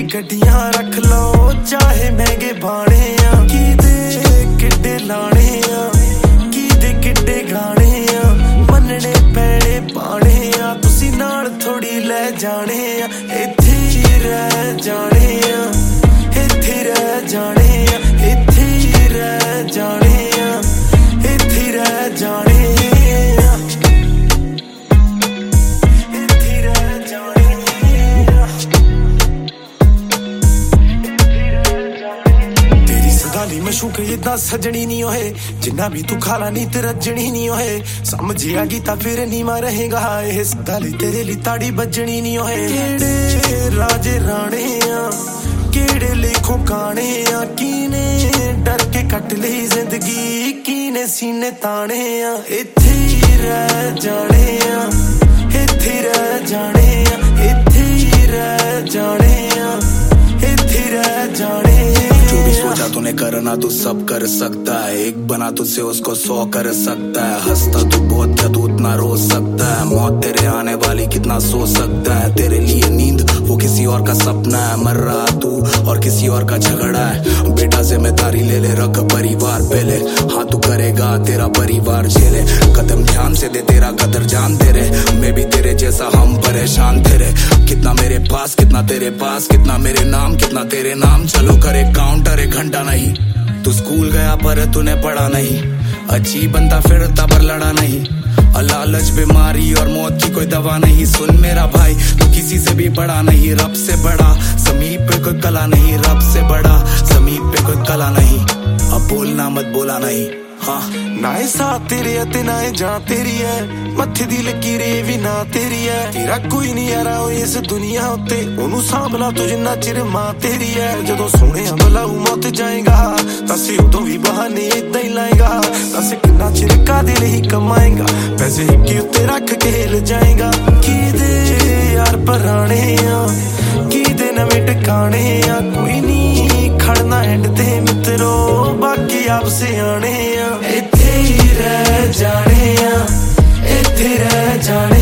गड्डियां रख लो चाहे महंगे बाणे आ की दे किड्डे लाने आ की दे किड्डे गाने आ मनने पैणे पाने आ तुसी नाल थोड़ी ले जाने आ इत्थे ही रह जाने आ इत्थे रह जाने आ इत्थे ही रह जाने आ इत्थे रह जाने मशूक इदा सजनी नहीं होए जिन्ना भी तू खाला नी ते रजनी नहीं होए समझ आ गई ता फिर नी मा रहेगा ये सदाली तेरे लिए ताड़ी बजनी नहीं होए केड़े राजे राणे आ केड़े लेखों काने आ कीने डर के कट ली जिंदगी कीने सीने ताने आ इत्थे ही रह जाने आ इत्थे रह जाने आ इत्थे ही रह जाने आ इत्थे रह जाने सोचा तूने करना तू सब कर सकता है एक बना तुझसे उसको 100 कर सकता है हंसता तू बहुत है तू उतना रो सकता है मौत तेरे आने वाली कितना सो सकता है तेरे लिए नींद वो किसी और का सपना है मर रहा तू और किसी और का झगड़ा है बेटा जिम्मेदारी ले ले रख परिवार पहले हाँ तू करेगा तेरा परिवार झेले कदम ध्यान से दे तेरा कदर जान तेरे मैं भी तेरे जैसा हम परेशान तेरे कितना मेरे पास कितना तेरे पास कितना मेरे नाम कितना तेरे नाम चलो करे काउंटर एक घंटा नहीं तू स्कूल गया पर तूने पढ़ा नहीं अच्छी बनता फिर तबर लड़ा नहीं लालच बीमारी और मौत की कोई दवा नहीं सुन मेरा भाई तू किसी से भी बड़ा नहीं रब से बड़ा समीप पे कोई कला नहीं रब से बड़ा समीप पे कोई कला नहीं अब बोलना मत बोला नहीं हाँ ना साथ तेरे अते ना जान तेरी है मत्थे दी लकीरे भी ना तेरी है तेरा कोई नहीं यारा इस दुनिया उत्ते ओनू सांभला तू जिन्ना चिर मां तेरी है जदों सोहणे बुलाऊ मौत जाएगा दस उदों भी बहाने इदां ही लाएगा दस किन्ना चिर कादे लई कमाएगा पैसे हिक्के उत्ते रख के हिल जाएगा की दे यार पराने आ की दे नवें टिकाने आ कोई नहीं खड़ना एंड ते मित्रो बाकी आप सियाणे आ इत्थे ही रह जाने आ इत्थे रह जाने